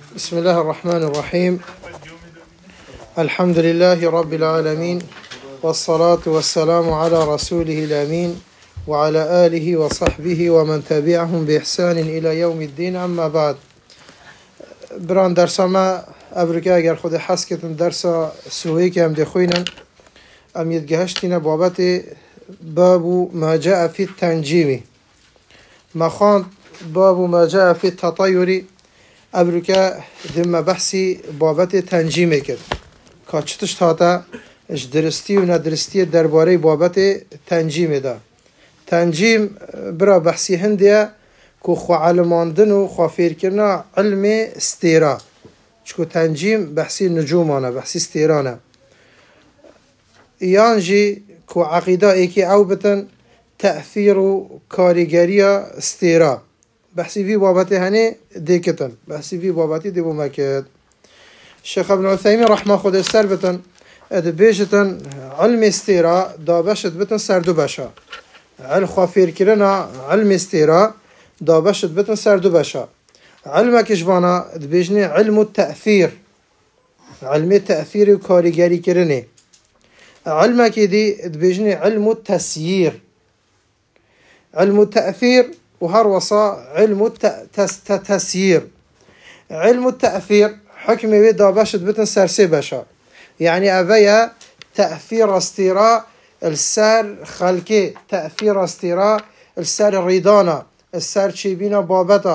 بسم الله الرحمن الرحيم. الحمد لله رب العالمين، والصلاة والسلام على رسوله الأمين وعلى آله وصحبه ومن تبعهم بإحسان إلى يوم الدين. أما بعد، بران درس ما أبركا اگر خود حس کتن درس سوهی که هم دخوینن ام يتجهشتنا بابت باب ما جاء في التنجيم مخان باب ما جاء في التطير أبركا دم بحثي بابت تنجيم كد كاتشتش تاتا اش درستي و ندرستي درباري بابت تنجيم دا. تنجيم برا بحثي هندية كو خو علماندن و خو فيركرنا علم استيرا، چكو تنجيم بحثي نجومانا بحثي استيرانا يانجي كو عقيدة ايكي او بتن تأثير كاريجريا استيرا بحثي في بابتي هني ديكتن بحثي في بابتي ديبو مكت. الشيخ ابن عثيمين رحمه خود السر بتن ادبيجتن علم استيرا دابشت بتن سردو بشا علم خوافير كرنا علم استيرا دابشت بتن سردو بشا علم كشبانا ادبيجني علم التأثير علم التأثير وكاريجري كرني علم كدي ادبيجني علم التسيير علم التأثير وهروصا علم التسيير. علم التأثير حكمي بيدا باشد بتن سرسي باشا يعني أبيا تأثير استيراء السار خلقي تأثير استيراء السار الريدانا السار تشيبينا بابتا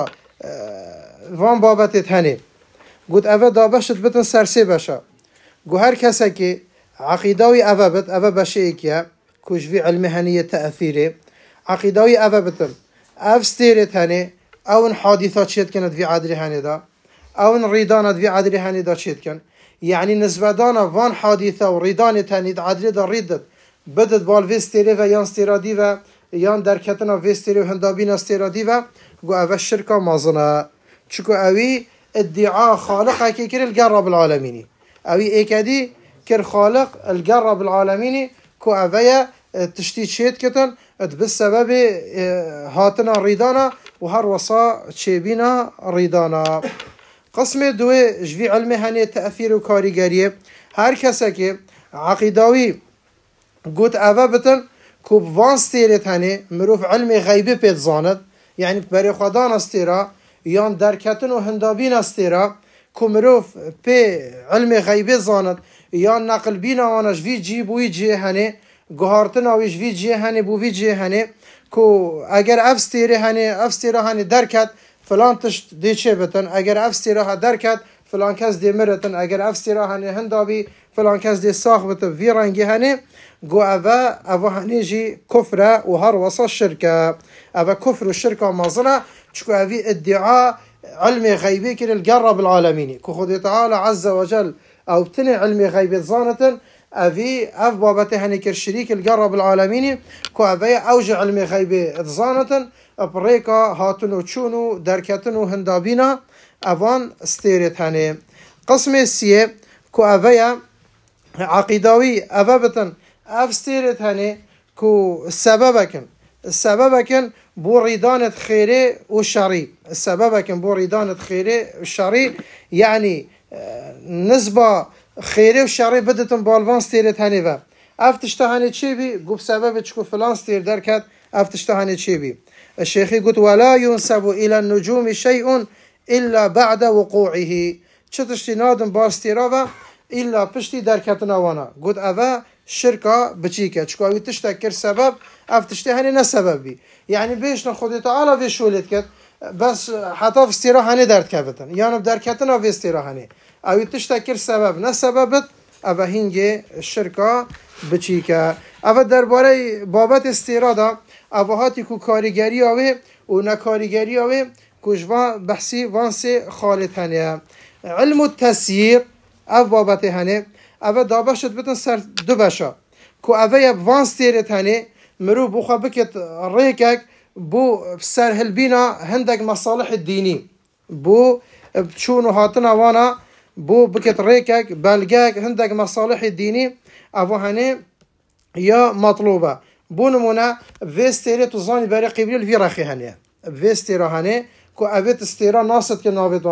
فان بابتا تهني قد أبا دا باشد بتن سرسي باشا قو هر كسا كي عقيداوي أبا بت أبا باشيكيا كوش في علم هنية تأثيري عقيداوي أبا بتن أفستيرت هني أو حادثات شيت كانت في عادري هني دا أو ريدانت في عادري هني دا شيت كان يعني نسبة دانا فان حادثة وريدانت هني دا عادري دا ريدت بدت بالفيستيري و يان ستيرادي و يان دركتنا فيستيري و هندابين استيرادي و قو أفا الشركة مازنا چكو أوي ادعاء خالق كي كر القرب العالميني أوي ايكادي كر خالق القرب العالميني كو أفايا تشتيت شيت كتن بسبب هاتنا ريدانا وهر وصا تشيبينا ريدانا. قسم دوي جوي علم هني تأثير وكاريجري هر كسا كي عقيداوي قوت أبا بتن كوب فان ستيرت هني مروف علم غيبي بيت زاند يعني بري خدان استيرا يان دركتن و هندابين استيرا كو مروف بي علم غيبي زاند يان نقل بينا وانا جوي جيب ويجي هني گهارتن آویش وی جه هنی بو وی جه هنی کو اگر افستیره هنی افستیره هنی درکت فلان تشت دی چه بتن اگر افستیره ها درکت فلان کس دی مرتن اگر افستیره هنی هندابی فلان کس دی ساخ بتن وی رنگی هنی گو اوه هنی جی کفره و هر وصا شرکه اوه کفر و شرکه مازنه چکو اوی ادعاء علم غیبی که القرب العالمینی که خود تعالی عز وجل او بتنی علم غیبی زانتن أفي أف بابته هنيك الشريك القرب العالميني كو أفي أوجع علمي غيبي اتزانة بريكا هاتنو تشونو دركتنو هندابينا أفان استيرت هني. قسم السيه كو أفي عقيداوي أفابتن أف استيرت هني كو السببكن بو ريدانة خيري وشري السببكن بو ريدانة خيري وشري يعني نسبة خيري وشري بدتن بالفان ستيرت هنيفا افتشتهاني تشيبي قو بسبب تشكو فلان ستير دركت افتشتهاني تشيبي. الشيخي قلت ولا ينسب إلى النجوم شيء إلا بعد وقوعه چتشتي نادم باستيرافا إلا بشتي دركتنا وانا قلت أفا شركة بچيكا چكو اوي تشتكر سبب افتشتهاني نسبب بي يعني بيشنا خود تعالى في شولت كت بس حتى في استيراهاني درد كفتن يعني بدركتنا في استيراهاني او تشتكر سبب نه سببت او هنگه شرکا بچیکه او درباره بابت استیرادا او هاتی کو کاریگری آوه و نکاریگری آوه کجوا بحثی وانس خالد هنه. علم التسییر او بابت هنه او دابشت بتن سر دو بشا کو او وانس تیرت هنه مرو بخوا بکت ریکک بو سر هلبینا هندک مصالح الدینی بو چونو هاتنا وانا بو بكت ريكك بلقاك عندك مصالح الديني أبو هني يا مطلوبة بو نمونا فيستيري تظاني بري قبيل الفيراخي هني فيستيرا هني كو أبيت استيرا ناصد كنابدوانا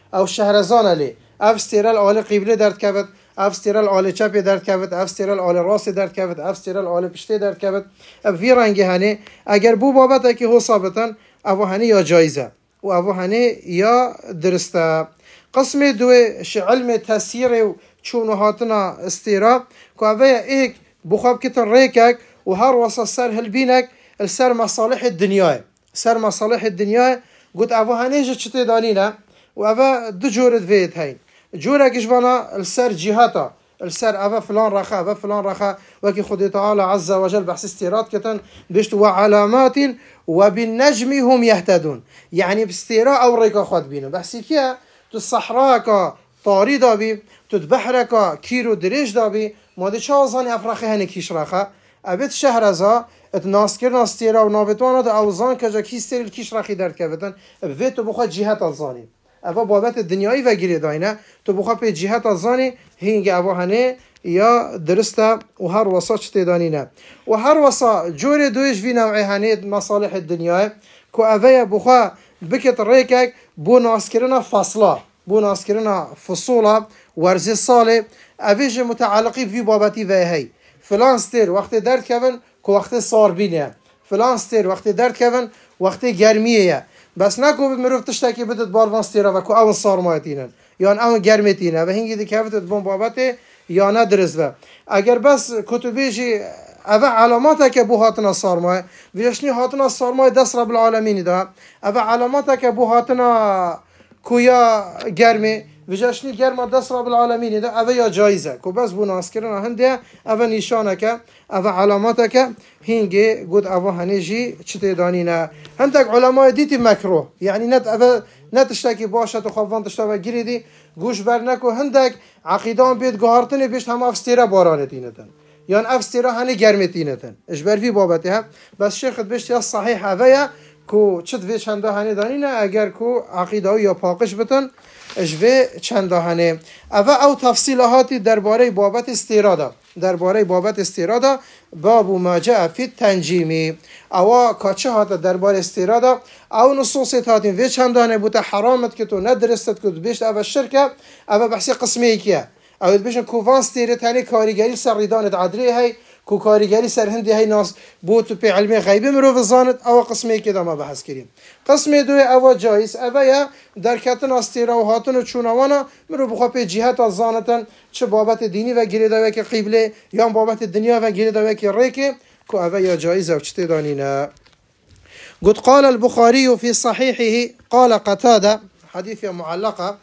او شهرزان لی اف ستیرال آل قبله درد کبد اف ستیرال آل چپ درد کبد اف ستیرال آل راست درد کبد اف ستیرال آل پشته درد کبد اف وی رنگی هنه اگر بو بابت که هو ثابتن او هنه یا جایزه و او هنه یا درسته. قسم دو علم تسییر و چون هاتنا استیرا که اوه ایک بخواب کتن ریکک و هر واسه سر هلبینک السر مصالح الدنيا سر مصالح الدنيا قلت أبو هنيجة شتى دانينا وأبا دو جورة فيت هين جورة كشبنا السر جهاتا السر أبا فلان رخا أبا فلان رخا وكي خد تعالى عز وجل بحث استيراد كتن بيشت وعلامات وبالنجم هم يهتدون يعني باستيراء أو ريكا خد بينه بحثي كيا الصحراء طاري دابي تتبحرك كيلو دريج دابي ما دي شازاني أفرخي هني كيش رخا أبيت شهرزا اتناسكر ناستيرا و نابتوانا دا اوزان کجا کیستر کیش رخی درد کردن به تو بخواد جهت الزانی اوا بابت دنیایی و گیری داینه تو بخواد به جهت الزانی هینگ اوا هنه یا درسته و هر وسا چه دانینه و هر وسا جور دویش وی نوع هنه مصالح الدنیا کو اویا بخواد بکت ریکک بو ناسکرنا فصلا بو ناسکرنا فصولا ورزی ساله اویش متعلقی وی بابتی و هی فلان ستر وقت درد کردن که وقت ساربینه فلان ستر وقت درد کردن وقت گرمیه بس نکو مروف تشتکی بدت باروان ستیرا و که اون سارمایتینن یا اون گرمتینه و هنگی دی کفتت بون بابته یا ندرس و اگر بس کتبیجی اوه علاماته که بو هاتنا سارمای ویشنی هاتنا سارمای دست رب العالمینی دا اوه علاماته که بو هاتنا کویا گرمه وجاشنی گرما دست رب العالمین ده اوه یا جایزه که بس بو ناسکرنا هنده اوه نشانه که اوه علاماته که هنگه گود اوه هنجی چطه دانینه هندک علماء دیتی مکروه یعنی نت اوه نتشتکی باشد و خوابوان تشتاوه گیریدی گوش بر نکو هندک عقیدان بید گهارتنی بیشت هم افستیره بارانتینتن یعنی افستیره هنه گرمتینتن اجبر فی بابته هم بس شیخت بیشت یا صحیح اوه کو چت وی چنده هنه دانینه اگر کو عقیده یا پاکش بتن اجوه چنده هنه او تفصیلاتی درباره بابت استیرادا درباره بابت استیرادا باب ما جاء فی التنجیمی او کاچه هات درباره استیرادا او نصوصیت هاتین وی چنده هنه بوده حرامت که تو ندرستت که بیشت او شرکه او بحثی قسمی کیه او بیشن کووان استیرت هنه کاریگری سر ریدانت عدری هی کو کاریگری سر هندی هی ناس بوت پی علم غیبی مرو زانت او قسمی که ما بحث کردیم قسم دو او جایز او یا در کتن استیرا و هاتن و چونوانا مرو بخوا پی جهت از زانتن چه بابت دینی و گریدا و که قبله یا بابت دنیا و گریدا و که ریک کو او یا جایز او چته دانینا قد قال البخاري في صحيحه قال قتادة حديث معلقة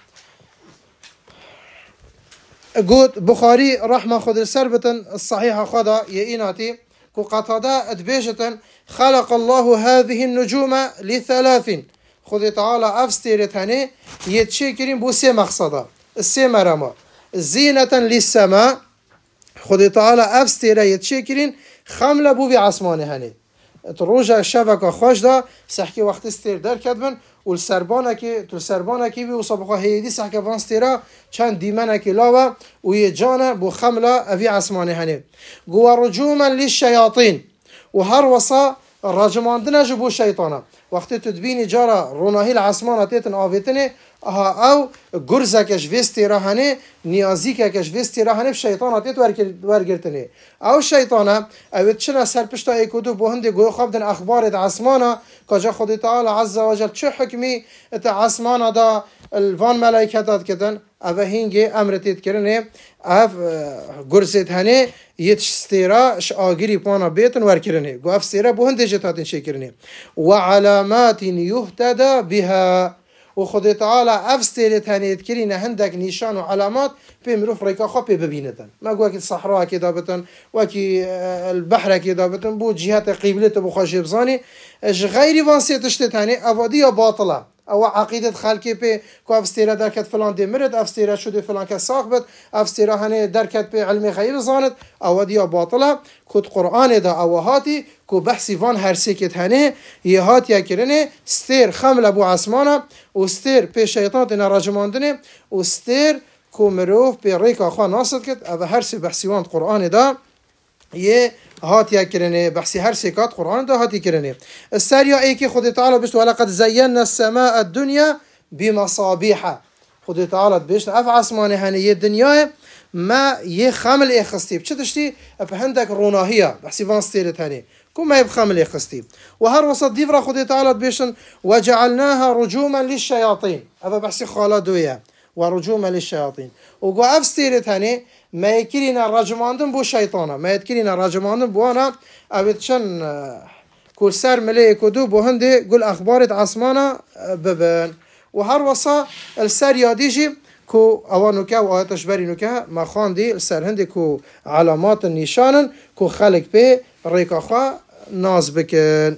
قد بخاري رحمة خد السربة الصحيحة خدا يئيناتي كو قتادة ادبيجة خلق الله هذه النجوم لثلاث خد تعالى افستيرتهني يتشكرين بو سي مقصدا السي مرما زينة للسماء خد تعالى افستيره يتشكرين خملة بو في عصمانهني روجا شبكة خوش دا سحكي وقت استير در كدبن والسربانه که بی وصبخه هیدی سحکه وانستیرا چند دیمنه که لاوه و یه جانه بو خمله اوی عصمانه هنه گوه رجوما للشیاطین و هر وصا رجماندنه جبو شیطانه وقتی تدبینی جارا روناهی العصمانه تیتن آویتنه او گرزکش وستیرا هنه نیازیکش وستیرا هنه شیطانه تیت ورگرتنه او شیطانه اوید چنه سرپشتا ایکودو بو هنده گوه خوابدن اخبار عصمانه کجا خود تعالی عز و جل چه حکمی ات عصمانه دا الوان ملائکتات کتن اوه هنگی امرتیت کرنه اف گرزت هنه یتشتیرا آگیری پانا بیتن ور کرنه گو اف سیرا بو هنده جتاتن چه کرنه و علامات یهتدا بها و خود تعالی افستیرت هنیت کرینه هندک نشان و علامات پی مروف ریکا خواه پی ببینتن ما گوه که صحرا که دابتن و که البحر که دابتن بو جهت قیبلت بخواش بزانی اش غیری وانسیتشتت هنی اوادی یا باطله او عقیدت خلقی پی که افستیره درکت فلان دی مرد افستیره شده فلان که ساق بد افستیره هنی درکت پی علم غیب زاند اوادی یا باطله کد قرآن دا اوهاتی که بحثی وان هر سیکت هنی یه هات یا کرنه ستیر خمل ابو عصمانه و ستیر پی شیطان دینا راجماندنه و ستیر که مروف پی ریکا خواه ناصد کد او هر سی بحثی وان قرآن دا یه هاتي كرني بحثي هر سيكات قرآن ده هاتي كرني السريع ايكي خد تعالى بشت ولقد زينا السماء الدنيا بمصابيح خدای تعالی بیشت اف عصمانه هنه یه دنیای ما یه خامل اخستیب چه تشتی اپ هندک روناهیه بحثی وان ستیرت هنه كم ما يبخمل يخستي وهر وسط ديفرا خدي تعالى بيشن وجعلناها رجوما للشياطين هذا بحسي خالدويا ورجوما للشياطين وقو أفستيرت هني ما يكرينا رجماندن بو شيطانا ما يكرينا رجماندن بوانا أبتشن كل سر مليك ودو بو هندي قل أخبارت عصمانا ببن وهر وسط السر ياديجي كو اوانوكا و آياتش برينوكا ما خاندي السر هندي كو علامات النشان كو خلق به ريكا خوا ناز بكن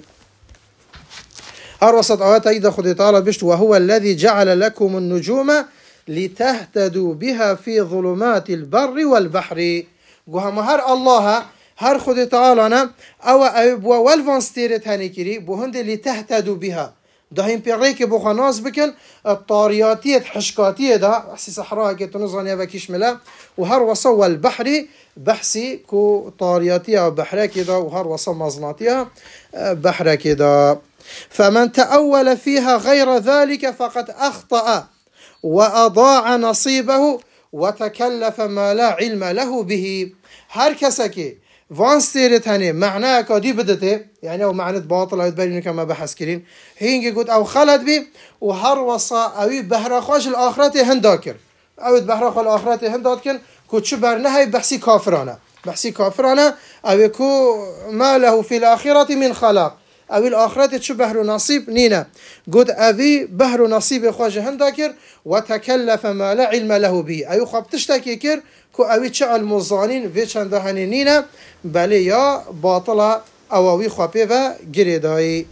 هر وسط آيات ايضا خدي تعالى بشت وهو الذي جعل لكم النجوم لتهتدوا بها في ظلمات البر والبحر قوها هر الله هر خدي تعالى او ابوا والفانستيرت هنكري بو هندي لتهتدوا بها دهين بيريك بو ناز بكن الطارياتية حشكاتية ده بحسي صحراء كتنظن بكيش ملا وهر وصو البحري بحسي كو طارياتية بحرة كده وهر وصو مزناتية بحرة كده فمن تأول فيها غير ذلك فقد أخطأ وأضاع نصيبه وتكلف ما لا علم له به هر كسكي وان ستيرت هني معناه كادي بدته يعني او معنى باطل او تبين كما بحث كرين هينجي قلت او خلد بي وهر وصا او بهرخاش الاخرته هنداكر او بهرخ الاخرته هنداكر كوتش برنه بحسي كافرانه او كو ما له في الاخره من خلاق او الاخرته شو بهر نصيب نينا قلت ابي بهر نصيب خواج هنداكر وتكلف ما لا علم له به اي خب تشتكي كر كو اوي تشعل مزانين في چند هنينينا بله يا باطلة اووي خبي و گريداي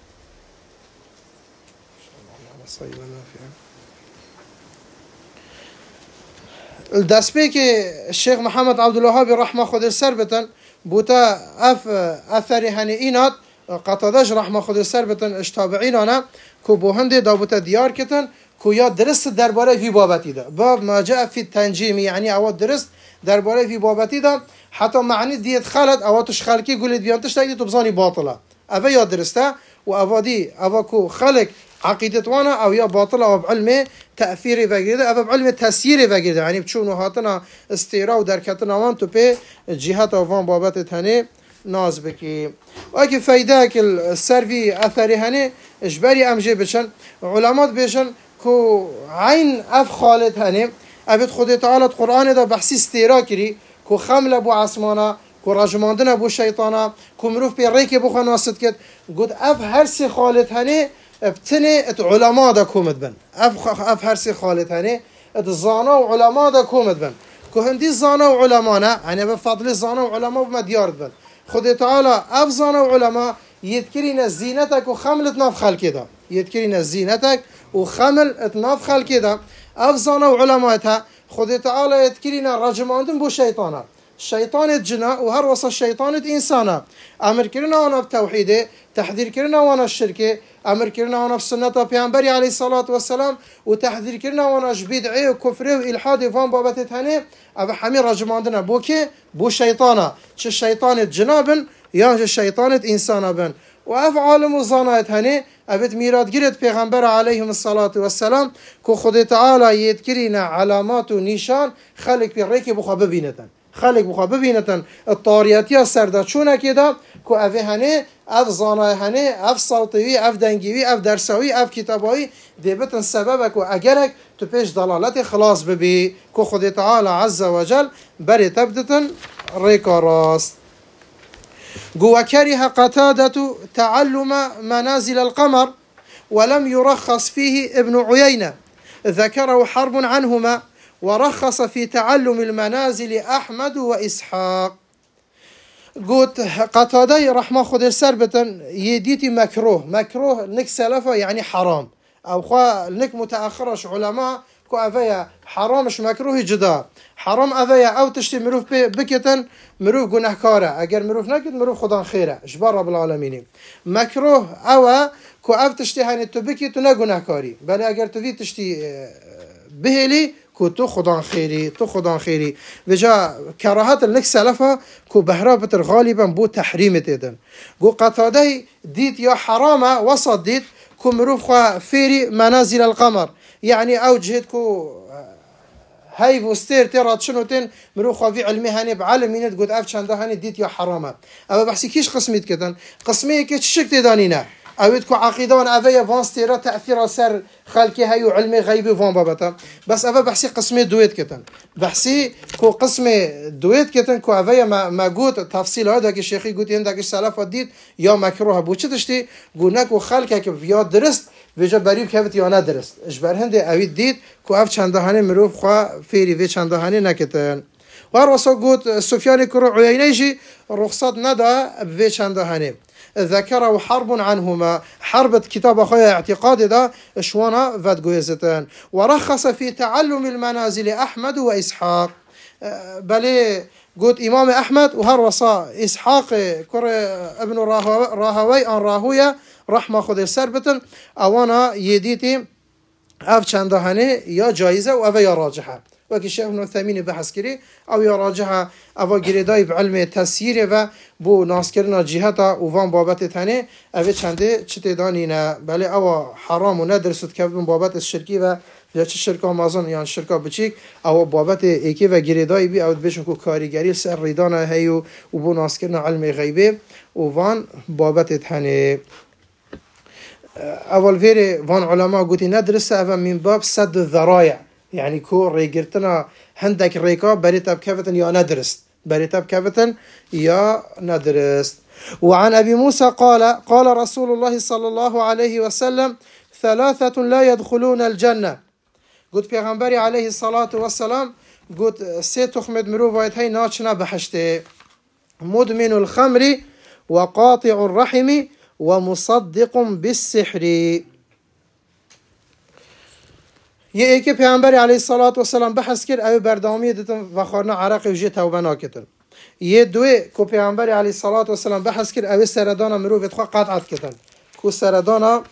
الدسبه که الشيخ محمد عبد الوهاب رحمه خود سر بتن بوتا اثر هنينات قطادش رحمه خود سر بتن اشتابعين انا كو بوهنده دابوتا ديار كتن كو يا درست درباره في بابتي ده باب ما جاء في التنجيم يعني او درست درباره في بابتي ده حتى معني ديت خالد او تش خالكي قولت بيانتش تايدي تبزاني باطله اوا يا درسته وافادي افاكو خلق عقيدة وانا او يا باطله او بعلم تاثيري وغيره او بعلم تسييري وغيره يعني بتشونو هاتنا استيرا ودركتنا وان تو بي جهات وان بابت هني ناز بكي واكي فايداك السرفي اثري هني اجباري امجي بشن علماء بشن كو عين اف خالد هني ابد خود تعالى القرآن ده بحثي استيرا كري كو خمل ابو عصمانا كو رجماندن ابو شيطانا كو مروف بي ريك ابو خناست كد قد اف هرسي خالد هني ابتني ات علماء ده كومد بن اف هرسي خالد هني ات زانا وعلماء ده كومد بن كو هندي زانا وعلمانا يعني بفضل زانا وعلماء بمديار بن خود تعالى اف زانا وعلماء يذكرين زينتك وخملت ناف خلق ده يذكرين زينتك وخمل اتناف خلق ده افزانه وعلماتها خود تعالى يذكرنا رجماندن بو شيطانا شيطان الجنا وهر وصل شيطان انسانا امر كرنا وانا بتوحيده تحذير كرنا وانا الشركه امر كرنا وانا بسنه پیامبر عليه الصلاه والسلام وتحذير كرنا وانا بدعه وكفر والحاد فان بابت هني ابو حمير رجماندن بوكي بو شيطانا ش شيطان الجنابن يا الشيطان انسانا بن وافعال مزانات هني ابد ميراد گرت پیغمبر عليهم الصلاه والسلام كو خود تعالى يذكرنا علامات ونشان خلق بريك بخو ببينتن خلق بخو ببينتن الطارياتيا سردچونه كده كو اوه هني اف زانای هني اف صوتوي اف دنگيوي اف درسوي اف كتابوي دبتن سبب كو اگرك تو پیش دلالت خلاص ببي كو خود تعالى عز وجل بري تبدتن ريكا راست وكره قتادة تعلم منازل القمر ولم يرخص فيه ابن عيينة ذكره حرب عنهما ورخص في تعلم المنازل أحمد وإسحاق قلت قتادة رحمه خود سربة يديتي مكروه نك سلفة يعني حرام أو خوا نك متأخرش علماء كو أفيا حرامش مكروه جدا حرام أفيا أو تشتي مروف بكتن مروف گناهكاره اگر مروف نكت مروف خدا خيره اجبار رب العالمين مكروه أو كو أف تشتي هني تو بكت نا گناهكاري بل اگر تو تشتي بهلي كو تو خدا خيري وجا كراهات النك سلفه كو بهرابتر غالبا بو تحريم تيدن قو قتاده ديت يا حرامه وسط ديت كو مروف خوا فيري منازل القمر يعني او جهد كو هاي وستير ترى شنو تن مرو خوافي علمي هاني بعلمينت قلت اف چنده هاني ديت يا حرامه او بحسي كيش قسميت كدن قسمي كي شك دانينا اويت كو عقيده انا افيا فانستيرا تاثير سر خلقي هاي علمي غيبي فان بابتا بس افا بحسي قسمي دويت كتن بحسي كو قسمي دويت كتن كو افيا ما قلت تفصيل هذا كي شيخي قلت عندك سلف وديت يا مكروه بوچتشتي قلنا كو خلقك بيا درست ویجا بریب که یا ندرست اجبر هنده اوید دید که اف چند دهانه مروف خواه فیری وی چند دهانه نکتن و هر واسا گوت سفیان کرو عیینه جی رخصت ندا بوی چند دهانه ذكر وحرب عنهما حرب كتاب أخويا اعتقاد دا شوانا فدقويزتان ورخص في تعلم المنازل أحمد وإسحاق بل قلت إمام أحمد وهر وصا إسحاق كر ابن راهوي أن راهويا رحمه خود سربتن اوانا يديتي اف چنده هنه یا جایزه و او یا راجحه وكي الشيخ ابن عثيمين بحث كري او يا راجحه او گریدای بعلم تسيير و بو ناسكرنا جهتا وفان بابت تاني او چنده چته دانينه بله او حرام و ندرسد که بابت الشركي و یا چه شرکا مازن یا شرکا بچیک او بابت ایکی و گریدای بی او بشن کو کاریگری سر ریدانه هیو و بو ناسكرنا علم غیبه وفان بابت تاني اول فيري وان علماء قلت ندرس اول من باب سد الذرايع يعني كو ريقرتنا هندك ريكا بريتاب كفتن يا ندرست بريتاب كفتن يا ندرست وعن ابي موسى قال رسول الله صلى الله عليه وسلم ثلاثة لا يدخلون الجنة قلت پیغمبري عليه الصلاة والسلام قلت سي تخمد مروفايت هاي ناچنا بحشته مدمن الخمر وقاطع الرحم ومصدق بالسحر يأكي پیغمبر عليه الصلاة والسلام بحث كر او بردامي دتن وخارنا عرق وجه توبه ناكتن دوی کو پیغمبر عليه الصلاة والسلام بحث كر او سردانا مروفت خواه قطعت كتن کو سردانا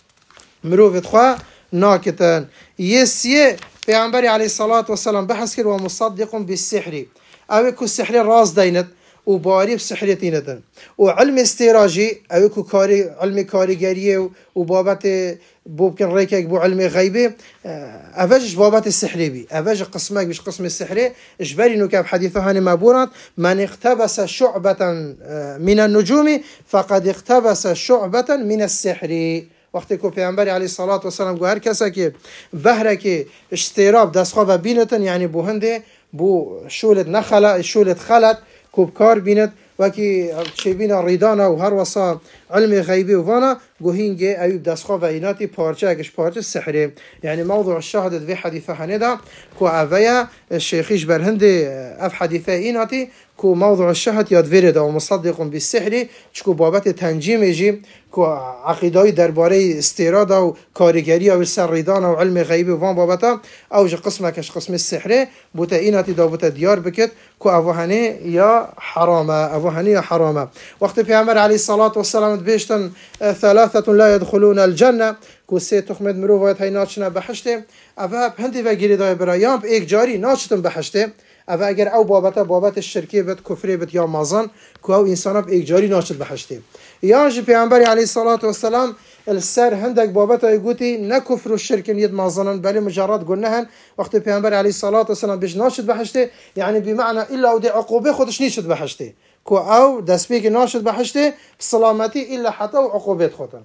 مروفت خواه ناكتن سيه پیغمبر عليه الصلاة والسلام بحث كر ومصدق بالسحر او کو السحر راز دينت وباري بسحرتينتن وعلم استيراجي او كو كاري علم كاريگريه وبابت بوبكن ريكك بو علم غيبه افاج بابت السحري بي افاج قسمك مش قسم السحري اجبري انه كاب حديثه هاني مابورات من اقتبس شعبة من النجوم فقد اقتبس شعبة من السحر وقتی که پیامبر علیه الصلاة والسلام گو هر کسی که بهره که استیراب دستخواه و بینتن یعنی بو هنده بو شولت نخلا شولت خلت كوبكار بينت وكي شبينا ريدانا وهر وصا علم غيبي وفانا قوهينجي أيوب داسخوا وإناتي بارجة أكش بارجة السحري يعني موضوع الشهادة في حديثة هندا كو أفيا الشيخيش برهندي أف حديثة إناتي كو موضوع الشهادة يدفرد ومصدق بالسحري شكو بابت تنجيم يجي كو عقيداي درباري استيرادا وكاريگري او سريدان او علم غيبي وفان بابتا او جه قسمكش قسم السحر بوتا إناتي دابوتا ديار بكت كو أفوهني يا حرامة أفوهني يا حرامة وقت پیامبر عليه الصلاة والسلام بيشتن ثلاثة لا يدخلون الجنة كو سي تخمد مروفات هاي ناچنا بحشته أفا هندي وگيري داي برايام بإيك جاري ناچتن بحشته أفا اگر او بابت الشركي بت كفري بت يا مازن كو او انسانا بإيك جاري ناچت بحشته يانجي پیامبر عليه الصلاة والسلام السر هندك بابتا يقولي نكفر الشرك يد مازنا بل مجرد قلناهن وقت پیامبر عليه الصلاة والسلام بيش ناشد بحشته يعني بمعنى إلا ودي عقوبة خودش نيشد بحشته كو او دسبيك ناشد بحشته بسلامتي إلا حتى وعقوبات خودن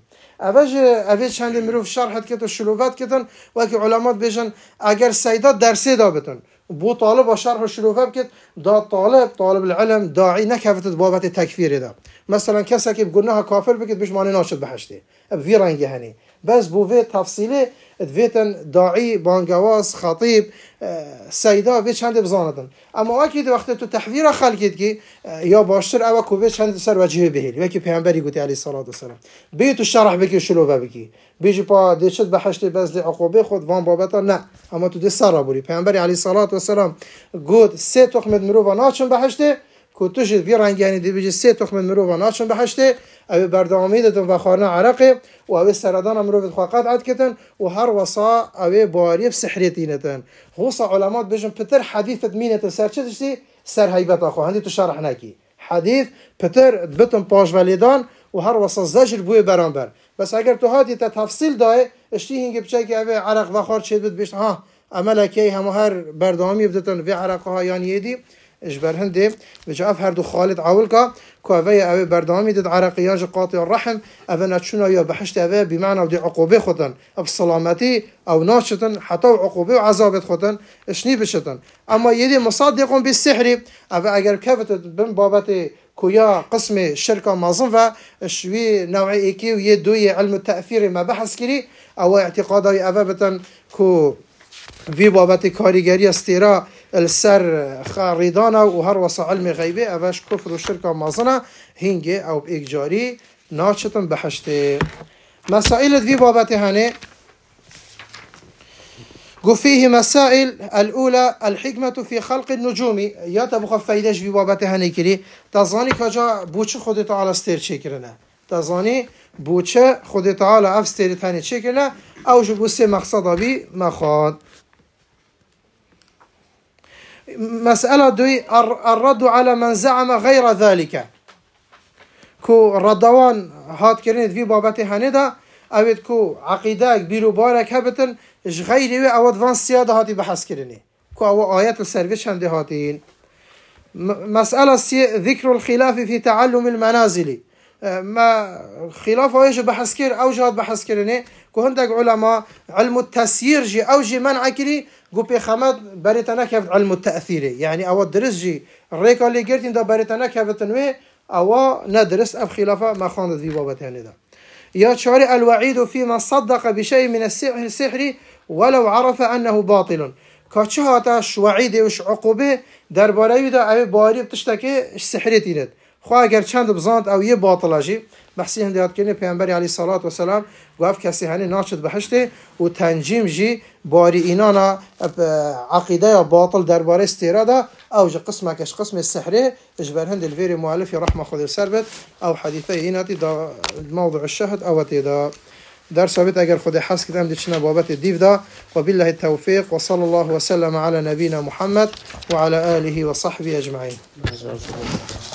اوج چند مروف شرحت كتن شلوفات كتن وكي علمات بيجن اگر سيدات درسي دابتن بو طالب وشرح الشلوفات كت دا طالب العلم داعي نكفتت بابت تكفير دا مثلا كسا كي بقولناها كافر بكت بيش ماني ناشد بحشته في رنگي هني بس بو في تفصيلي ادفيتن داعي بانجواز خطيب سيدا في چند بزانتن اما اكيد وقت تو تحذير خلقت كي يا باشتر او كو في چند سر وجهه بهيل وكي پیغمبري قلت عليه الصلاه والسلام بيتو شرح بكي شلوفه بكي بيجي با دشت بحشته بس عقوبه خود وان بابتا نه اما تو دي سر بوري پیغمبري عليه الصلاه والسلام قلت سي تخمد مروفا ناچن بحشته كوتوش في رنگ يعني دي بيجي سي تخمد مروفا ناچن بحشته او بردامي دتن و خارنا عرقه و او سردان مروفت خواقات عد كتن و هر وصا او باريب سحريتينتن غوصا علمات بيجن پتر حديثت مينت سر چتشتي سر هيبت اخو هندي تو شرح ناكي حديث پتر بتن پاش وليدان و هر وصا زجر بوي برانبر بس اگر تو هاتي تفصيل داي اشتی هنگی بچه که اوه عرق و خار شد بید ها عمله که همه هر بردامی بدتن و عرق ها یعنی یدی اجبر هنده بجا اف هر دو خالد عول که اوه بردامی دید عرقیاج قاطع الرحم اوه نتشونا یا بحشت اوه بمعنى ودي عقوبه خودن اب سلامتی او ناشتن حتی عقوبه و عذابت خودن اشنی بشتن اما یدی مصدقون بالسحر اوه اگر کفت بن بابت كويا قسم الشركة مازن شوي نوع إيكي ويا دوي علم التأثير ما بحث كري أو اعتقادي أبابة كو في بابت كاريجري استيراء السر خاريدانا وهر وصا علم غيبي أباش كفر الشركة مازنة هنجي أو بإيجاري ناشطن بحشتي مسائل في بابت هاني فيه مسائل الأولى الحكمة في خلق النجوم يا تبغى فايدة في بابته هنيكري تزاني كجا بوش خود تعالى استير شكرنا تزاني بوش خود تعالى أفستير ثاني شكرنا أو جبوسي مقصد بي مخاد مسألة دوي الرد على من زعم غير ذلك كو ردوان هات كرنت في بابته هندا اوید کو عقیده بیرو بارک هبتن اش غیری و اواد وان سیاده هاتی بحث کرنی کو او آیت السرویش هم ده هاتین مسألة ذكر الخلاف في تعلم المنازل ما خلاف اوش بحث كر او جهات بحث كرني كو هندك علماء علم التسيير جي او جي منع كري جو بخمد بريتنا كيف علم التأثير يعني او درس جي الريكا اللي قرتين ده بريتنا كيف تنوي او ندرس اب خلافه ما خاند في بابتين ده يا شارع الوعيد في من صدق بشيء من السحر ولو عرف أنه باطل كاتشهاتش وعيد وش عقوبة درباره يدا أو باري بتشتكي السحر تيرد خو اگر چند بزاند او یه باطل جي بحثی هندیات کنه پیامبری علی صلوات و سلام گفت کسی هنی ناشد بهشته و تنجیم جی باری اینانا عقیده یا باطل درباره استیراده او جا قسمه کش قسم السحره اجبر هند الفيري مؤلف رحمه خود سربت او حدیثه ایناتی دا موضوع الشهد او تیدا در ثابت اگر خود حس کردم دیچنا بابت دیو دا و بالله التوفیق و صلی الله وسلم على نبینا محمد و على آله و صحبه اجمعین.